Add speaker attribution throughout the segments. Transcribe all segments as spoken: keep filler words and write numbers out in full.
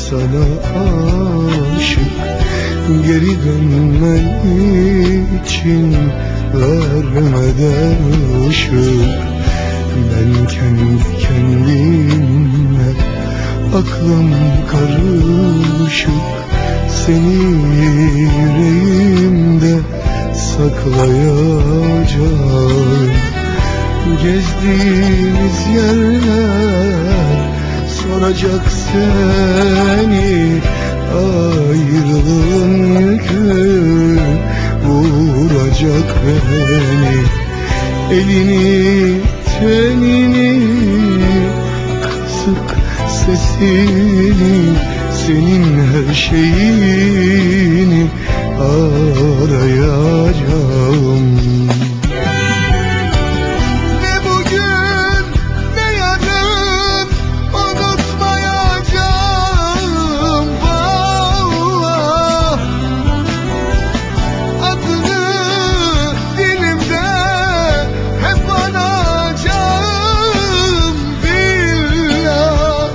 Speaker 1: sana aşık. Geri dönmen için vermeden ışık. Ben kendi kendime aklım karışık. Seni yüreğimde saklayacağım. Gezdiğimiz yerler soracak seni. Ayrılığın yükü vuracak beni. Elini tenini kısık sesini, senin her şeyini arayacağım. Ne bugün ne yarın unutmayacağım. Vallahi adını dilimde hep anacağım. Billah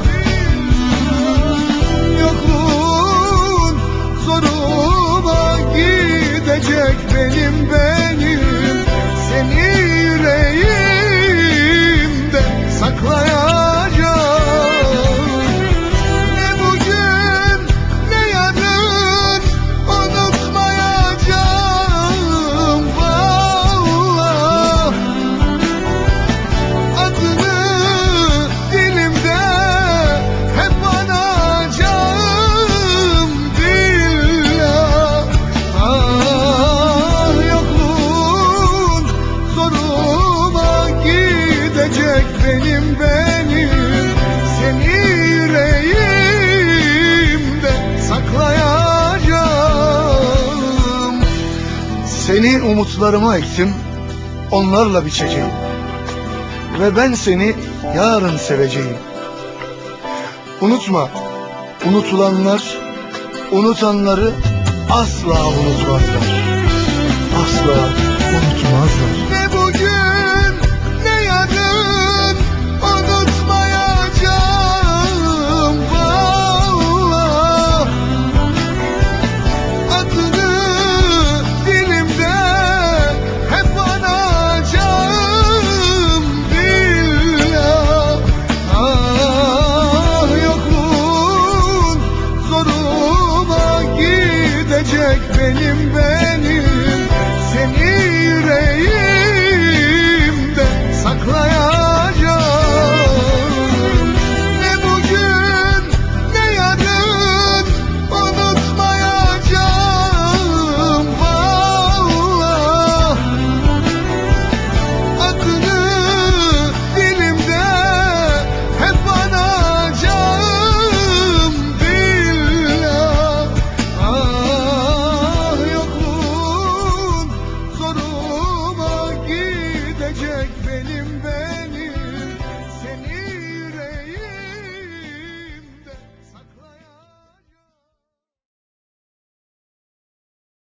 Speaker 1: yokluğun zoruma gidecek benim benim. Seni yüreğimde saklayacağım. Ne bugün ne yarın unutmayacağım. Vallahi adını dilimde hep anacağım. Billah ah yokluğun zoruma gidecek benim benim. Seni yüreğimde saklayacağım. Seni umutlarıma ektim, onlarla biçeceğim. Ve ben seni yarın seveceğim. Unutma, unutulanlar unutanları asla unutmazlar. Asla unutmazlar. Ne bugün ne yarın unutmayacağım. Vallahi adını dilimde hep anacağım. Billah ah yokluğun zoruma gidecek benim benim.